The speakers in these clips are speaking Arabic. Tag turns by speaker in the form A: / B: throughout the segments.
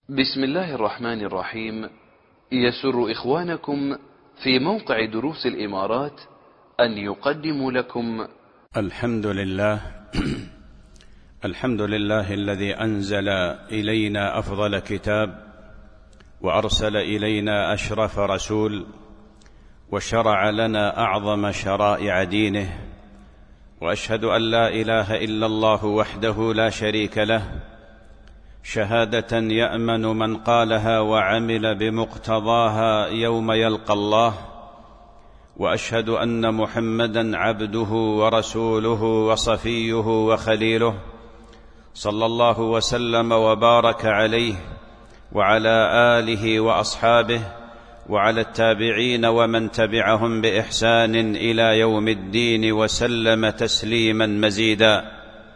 A: بسم الله الرحمن الرحيم. يسر إخوانكم في موقع دروس الإمارات أن يقدموا لكم
B: الحمد لله الحمد لله الذي أنزل إلينا أفضل كتاب، وأرسل إلينا أشرف رسول، وشرع لنا أعظم شرائع دينه، وأشهد أن لا إله إلا الله وحده لا شريك له، شهادة يأمن من قالها وعمل بمقتضاها يوم يلقى الله. وأشهد أن محمدًا عبده ورسوله وصفيه وخليله، صلى الله وسلم وبارك عليه وعلى آله وأصحابه وعلى التابعين ومن تبعهم بإحسان إلى يوم الدين، وسلم تسليمًا مزيدًا.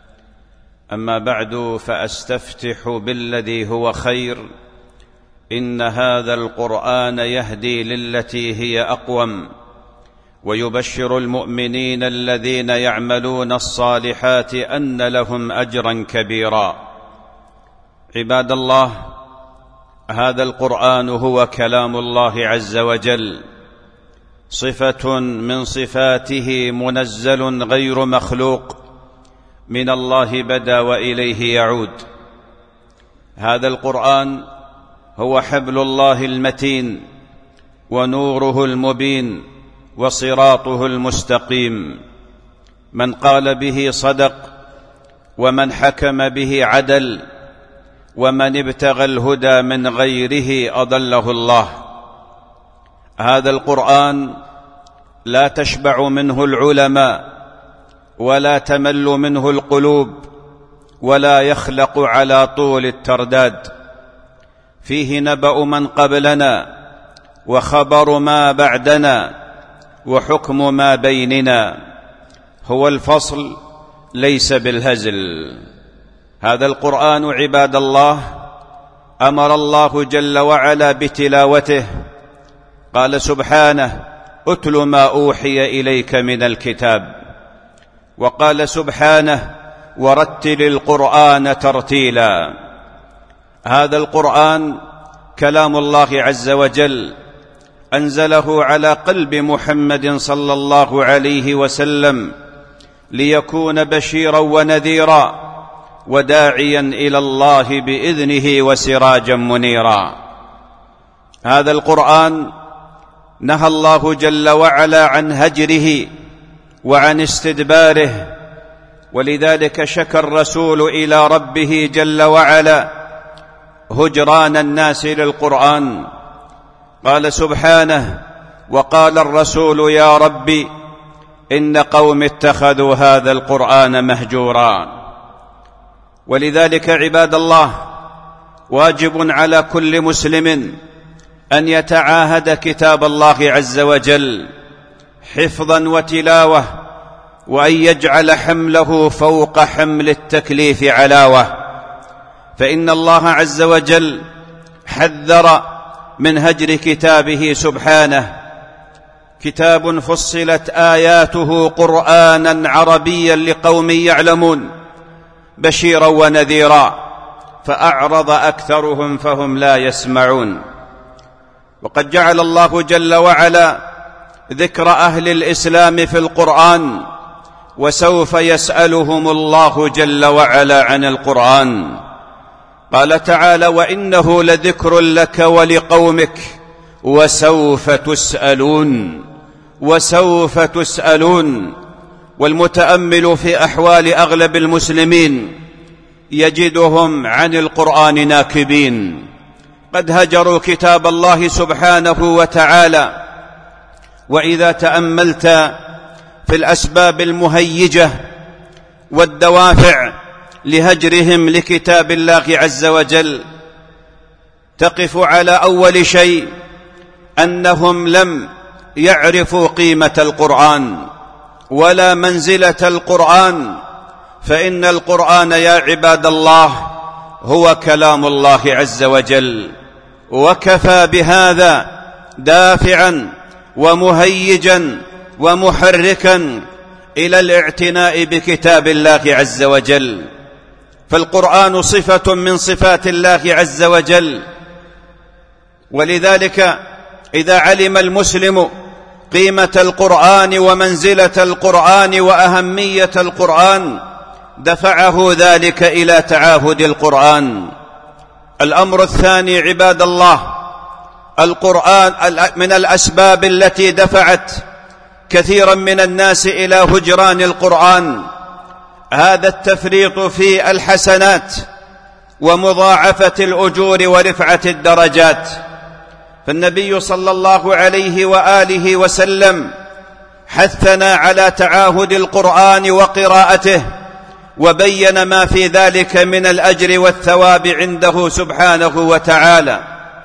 B: أما بعد، فأستفتح بالذي هو خير. إن هذا القرآن يهدي للتي هي أقوم، ويبشر المؤمنين الذين يعملون الصالحات أن لهم أجرا كبيرا. عباد الله، هذا القرآن هو كلام الله عز وجل، صفة من صفاته، منزل غير مخلوق، من الله بدا وإليه يعود. هذا القرآن هو حبل الله المتين، ونوره المبين، وصراطه المستقيم. من قال به صدق، ومن حكم به عدل، ومن ابتغى الهدى من غيره أضله الله. هذا القرآن لا تشبع منه العلماء، ولا تمل منه القلوب، ولا يخلق على طول الترداد. فيه نبأ من قبلنا، وخبر ما بعدنا، وحكم ما بيننا. هو الفصل ليس بالهزل. هذا القرآن عباد الله أمر الله جل وعلا بتلاوته. قال سبحانه: اتل ما أوحي إليك من الكتاب. وقال سبحانه: ورتل القرآن ترتيلا. هذا القرآن كلام الله عز وجل، أنزله على قلب محمد صلى الله عليه وسلم، ليكون بشيرا ونذيرا، وداعيا إلى الله بإذنه، وسراجا منيرا. هذا القرآن نهى الله جل وعلا عن هجره وعن استدباره، ولذلك شكى الرسول إلى ربه جل وعلا هجران الناس للقرآن. قال سبحانه: وقال الرسول يا ربي إن قوم اتخذوا هذا القرآن مهجورا. ولذلك عباد الله، واجب على كل مسلم أن يتعاهد كتاب الله عز وجل حفظا وتلاوة، وأن يجعل حمله فوق حمل التكليف علاوة. فإن الله عز وجل حذر من هجر كتابه سبحانه: كتاب فصلت آياته قرآنا عربيا لقوم يعلمون، بشيرا ونذيرا، فأعرض أكثرهم فهم لا يسمعون. وقد جعل الله جل وعلا ذكر أهل الإسلام في القرآن، وسوف يسألهم الله جل وعلا عن القرآن. قال تعالى: وإنه لذكر لك ولقومك وسوف تسألون. وسوف تسألون. والمتأمل في أحوال أغلب المسلمين يجدهم عن القرآن ناكبين، قد هجروا كتاب الله سبحانه وتعالى. وإذا تأملت في الأسباب المهيجة والدوافع لهجرهم لكتاب الله عز وجل، تقف على أول شيء أنهم لم يعرفوا قيمة القرآن ولا منزلة القرآن. فإن القرآن يا عباد الله هو كلام الله عز وجل، وكفى بهذا دافعا ومهيجا ومحركا إلى الاعتناء بكتاب الله عز وجل. فالقرآن صفة من صفات الله عز وجل. ولذلك إذا علم المسلم قيمة القرآن ومنزلة القرآن وأهمية القرآن دفعه ذلك إلى تعاهد القرآن. الأمر الثاني عباد الله، القرآن من الأسباب التي دفعت كثيرا من الناس إلى هجران القرآن هذا التفريط في الحسنات ومضاعفة الأجور ورفعة الدرجات. فالنبي صلى الله عليه وآله وسلم حثنا على تعاهد القرآن وقراءته، وبين ما في ذلك من الأجر والثواب عنده سبحانه وتعالى.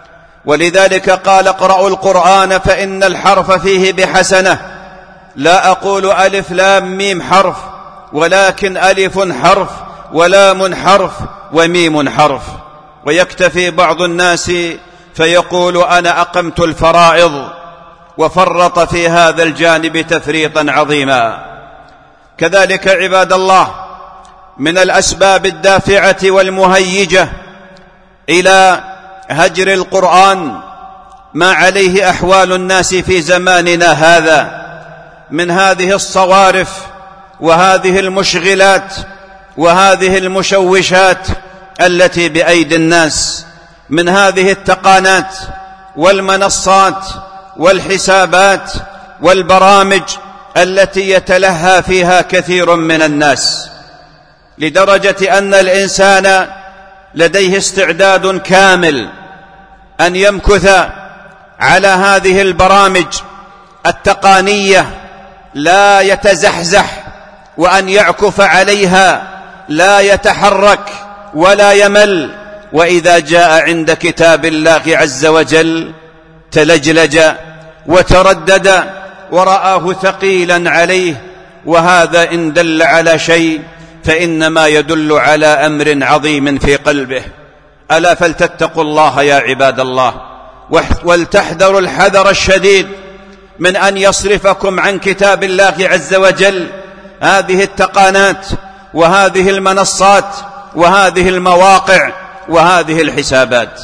B: ولذلك قال: اقرأوا القرآن فإن الحرف فيه بحسنة. لا أقول ألف لام ميم حرف، ولكن ألف حرف ولام حرف وميم حرف. ويكتفي بعض الناس فيقول: أنا أقمت الفرائض، وفرط في هذا الجانب تفريطا عظيما. كذلك عباد الله من الأسباب الدافعة والمهيجة إلى هجر القرآن ما عليه أحوال الناس في زماننا هذا من هذه الصوارف وهذه المشغلات وهذه المشوشات التي بأيدي الناس، من هذه التقانات والمنصات والحسابات والبرامج التي يتلهى فيها كثير من الناس، لدرجة أن الإنسان لديه استعداد كامل أن يمكث على هذه البرامج التقانية لا يتزحزح، وأن يعكف عليها لا يتحرك ولا يمل، وإذا جاء عند كتاب الله عز وجل تلجلج وتردد ورآه ثقيلا عليه. وهذا إن دل على شيء فإنما يدل على أمر عظيم في قلبه. ألا فلتتقوا الله يا عباد الله، ولتحذروا الحذر الشديد من أن يصرفكم عن كتاب الله عز وجل هذه التقانات وهذه المنصات وهذه المواقع وهذه الحسابات.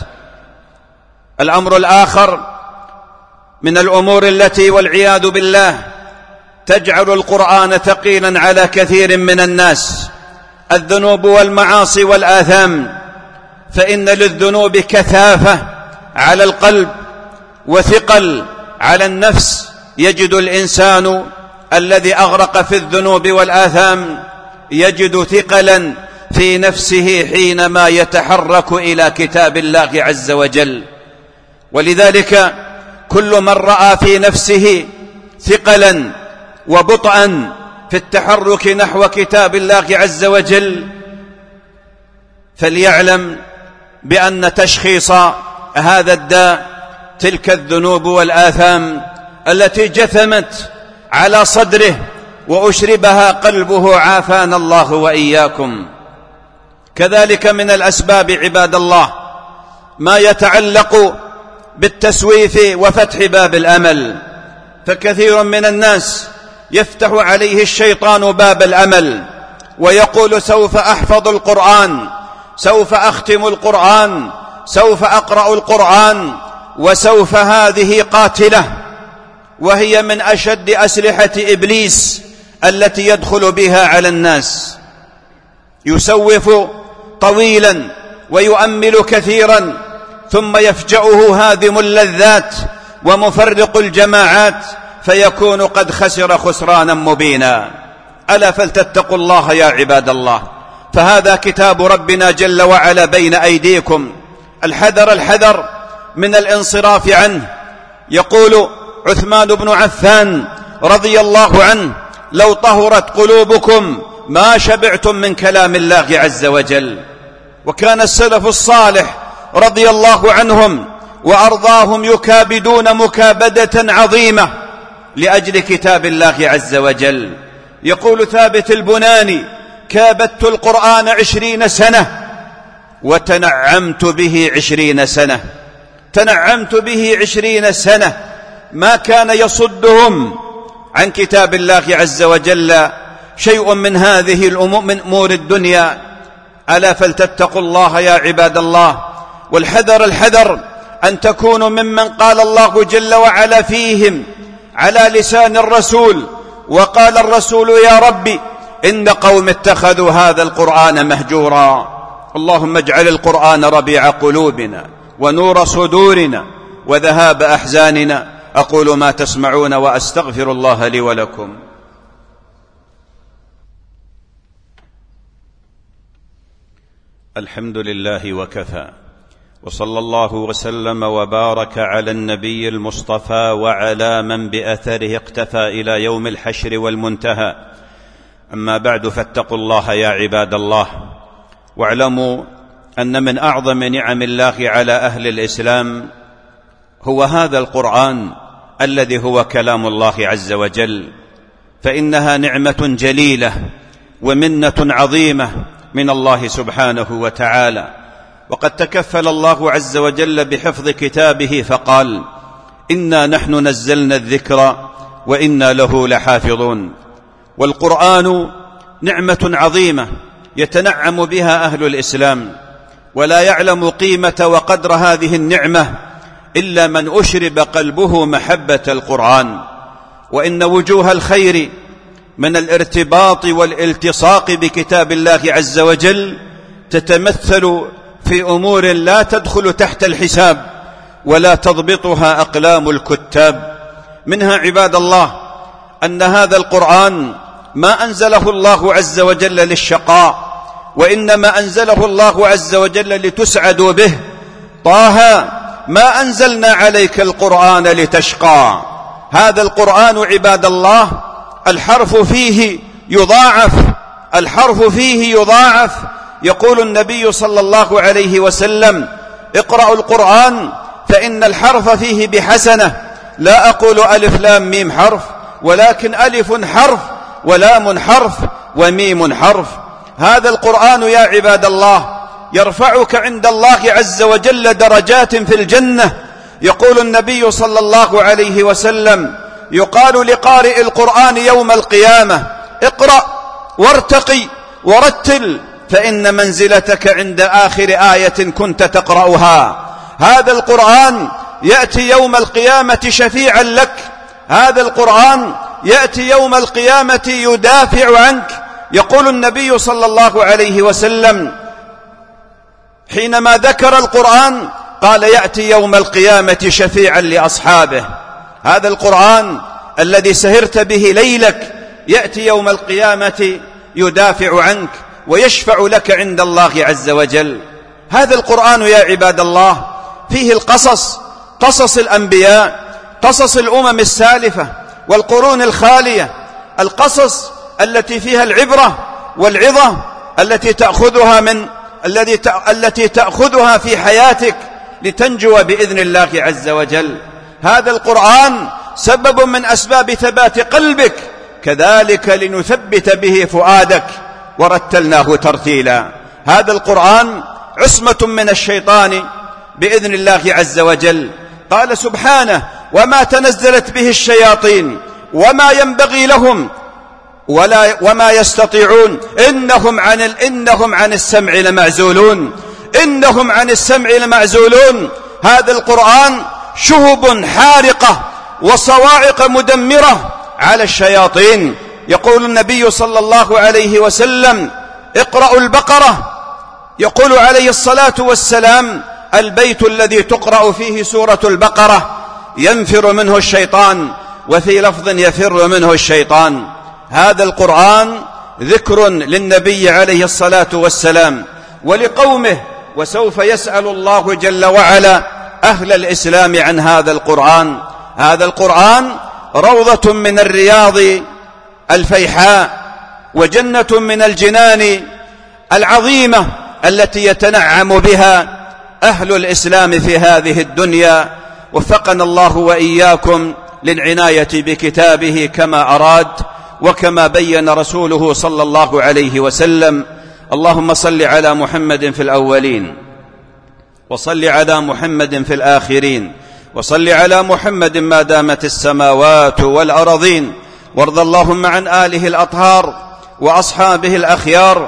B: الأمر الآخر من الأمور التي والعياذ بالله تجعل القرآن ثقيلا على كثير من الناس الذنوب والمعاصي والآثام. فإن للذنوب كثافة على القلب وثقل على النفس. يجد الإنسان الذي أغرق في الذنوب والآثام يجد ثقلا في نفسه حينما يتحرك إلى كتاب الله عز وجل. ولذلك كل من رأى في نفسه ثقلا وبطئا في التحرك نحو كتاب الله عز وجل فليعلم بأن تشخيص هذا الداء تلك الذنوب والآثام التي جثمت على صدره وأشربها قلبه، عافانا الله وإياكم. كذلك من الأسباب عباد الله ما يتعلق بالتسويف وفتح باب الأمل. فكثير من الناس يفتح عليه الشيطان باب الأمل ويقول: سوف أحفظ القرآن، سوف أختم القرآن، سوف أقرأ القرآن، وسوف. هذه قاتلة، وهي من أشد أسلحة إبليس التي يدخل بها على الناس. يسوف طويلا ويؤمل كثيرا، ثم يفجأه هادم اللذات ومفرق الجماعات، فيكون قد خسر خسرانا مبينا. ألا فلتتقوا الله يا عباد الله، فهذا كتاب ربنا جل وعلا بين أيديكم. الحذر الحذر من الانصراف عنه. يقول عثمان بن عفان رضي الله عنه: لو طهرت قلوبكم ما شبعتم من كلام الله عز وجل. وكان السلف الصالح رضي الله عنهم وأرضاهم يكابدون مكابدة عظيمة لأجل كتاب الله عز وجل. يقول ثابت البناني: كابدت القرآن 20 سنة وتنعمت به 20 سنة. تنعمت به 20 سنة، ما كان يصدهم عن كتاب الله عز وجل شيء من هذه الأمور من أمور الدنيا. ألا فلتتقوا الله يا عباد الله. والحذر الحذر أن تكونوا ممن قال الله جل وعلا فيهم على لسان الرسول: وقال الرسول يا ربي إن قوم اتخذوا هذا القرآن مهجورا. اللهم اجعل القرآن ربيع قلوبنا ونور صدورنا وذهاب أحزاننا. أقول ما تسمعون وأستغفر الله لي ولكم. الحمد لله وكفى، وصلى الله وسلم وبارك على النبي المصطفى وعلى من بأثره اقتفى إلى يوم الحشر والمنتهى. أما بعد، فاتقوا الله يا عباد الله، واعلموا أن من أعظم نعم الله على أهل الإسلام هو هذا القرآن الذي هو كلام الله عز وجل، فإنها نعمة جليلة ومنة عظيمة من الله سبحانه وتعالى. وقد تكفل الله عز وجل بحفظ كتابه فقال: إنا نحن نزلنا الذكر وإنا له لحافظون. والقرآن نعمة عظيمة يتنعم بها أهل الإسلام، ولا يعلم قيمة وقدر هذه النعمة إلا من أشرب قلبه محبة القرآن. وإن وجوه الخير من الارتباط والالتصاق بكتاب الله عز وجل تتمثل في أمور لا تدخل تحت الحساب ولا تضبطها أقلام الكتاب. منها عباد الله أن هذا القرآن ما أنزله الله عز وجل للشقاء، وإنما أنزله الله عز وجل لتسعدوا به. طه ما أنزلنا عليك القرآن لتشقى. هذا القرآن عباد الله الحرف فيه يضاعف، الحرف فيه يضاعف. يقول النبي صلى الله عليه وسلم: اقرأوا القرآن فإن الحرف فيه بحسنة. لا أقول ألف لام ميم حرف، ولكن ألف حرف ولام حرف وميم حرف. هذا القرآن يا عباد الله يرفعك عند الله عز وجل درجات في الجنة. يقول النبي صلى الله عليه وسلم: يقال لقارئ القرآن يوم القيامة: اقرأ وارتقي ورتل فإن منزلتك عند آخر آية كنت تقرأها. هذا القرآن يأتي يوم القيامة شفيعا لك، هذا القرآن يأتي يوم القيامة يدافع عنك. يقول النبي صلى الله عليه وسلم حينما ذكر القرآن قال: يأتي يوم القيامة شفيعا لأصحابه. هذا القرآن الذي سهرت به ليلك يأتي يوم القيامة يدافع عنك ويشفع لك عند الله عز وجل. هذا القرآن يا عباد الله فيه القصص، قصص الأنبياء، قصص الأمم السالفة والقرون الخالية، القصص التي فيها العبرة والعظة التي تأخذها في حياتك لتنجو بإذن الله عز وجل. هذا القرآن سبب من أسباب ثبات قلبك، كذلك لنثبت به فؤادك، ورتلناه ترتيلا. هذا القرآن عصمة من الشيطان بإذن الله عز وجل. قال سبحانه: وما تنزلت به الشياطين وما ينبغي لهم وما يستطيعون إنهم عن السمع لمعزولون. إنهم عن السمع لمعزولون. هذا القرآن شهب حارقة وصواعق مدمرة على الشياطين. يقول النبي صلى الله عليه وسلم: اقرأوا البقرة. يقول عليه الصلاة والسلام: البيت الذي تقرأ فيه سورة البقرة ينفر منه الشيطان، وفي لفظ يفر منه الشيطان. هذا القرآن ذكر للنبي عليه الصلاة والسلام ولقومه، وسوف يسأل الله جل وعلا أهل الإسلام عن هذا القرآن. هذا القرآن روضة من الرياض الفيحاء، وجنة من الجنان العظيمة التي يتنعم بها أهل الإسلام في هذه الدنيا. وفقنا الله وإياكم للعناية بكتابه كما أراد وكما بين رسوله صلى الله عليه وسلم. اللهم صل على محمد في الأولين، وصل على محمد في الآخرين، وصل على محمد ما دامت السماوات والأرضين. وارض اللهم عن آله الأطهار وأصحابه الأخيار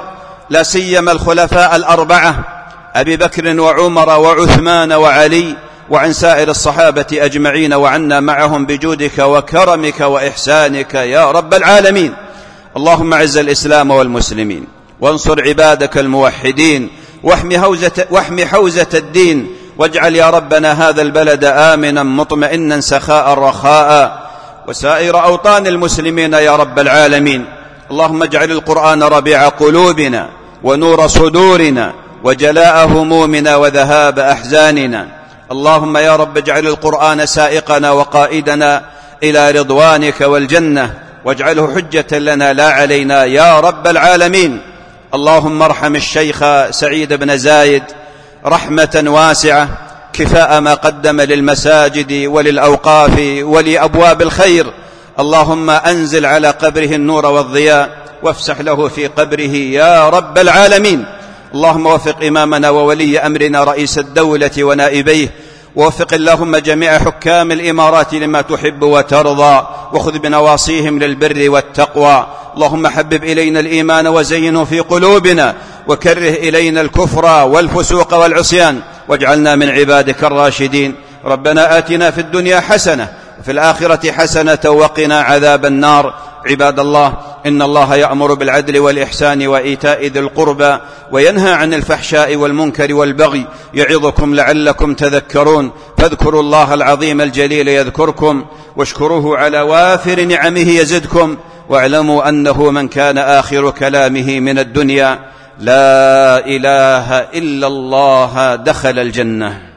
B: لا سيما الخلفاء الأربعة أبي بكر وعمر وعثمان وعلي، وعن سائر الصحابة أجمعين، وعنا معهم بجودك وكرمك وإحسانك يا رب العالمين. اللهم أعز الإسلام والمسلمين، وانصر عبادك الموحدين، واحمي حوزة الدين، واجعل يا ربنا هذا البلد آمنا مطمئنا سخاء رخاء، وسائر أوطان المسلمين يا رب العالمين. اللهم اجعل القرآن ربيع قلوبنا ونور صدورنا وجلاء همومنا وذهاب أحزاننا. اللهم يا رب اجعل القرآن سائقنا وقائدنا إلى رضوانك والجنة، واجعله حجة لنا لا علينا يا رب العالمين. اللهم ارحم الشيخ سعيد بن زايد رحمة واسعة، كفاء ما قدم للمساجد وللأوقاف ولأبواب الخير. اللهم أنزل على قبره النور والضياء، وافسح له في قبره يا رب العالمين. اللهم وفق إمامنا وولي أمرنا رئيس الدولة ونائبيه، ووفق اللهم جميع حكام الإمارات لما تحب وترضى، وخذ بنواصيهم للبر والتقوى. اللهم حبب إلينا الإيمان وزينه في قلوبنا، وكره إلينا الكفر والفسوق والعصيان، واجعلنا من عبادك الراشدين. ربنا آتنا في الدنيا حسنة وفي الآخرة حسنة وقنا عذاب النار. عباد الله، إن الله يأمر بالعدل والإحسان وإيتاء ذي القربى، وينهى عن الفحشاء والمنكر والبغي، يعظكم لعلكم تذكرون. فاذكروا الله العظيم الجليل يذكركم، واشكروه على وافر نعمه يزدكم، واعلموا أنه من كان آخر كلامه من الدنيا لا إله إلا الله دخل الجنة.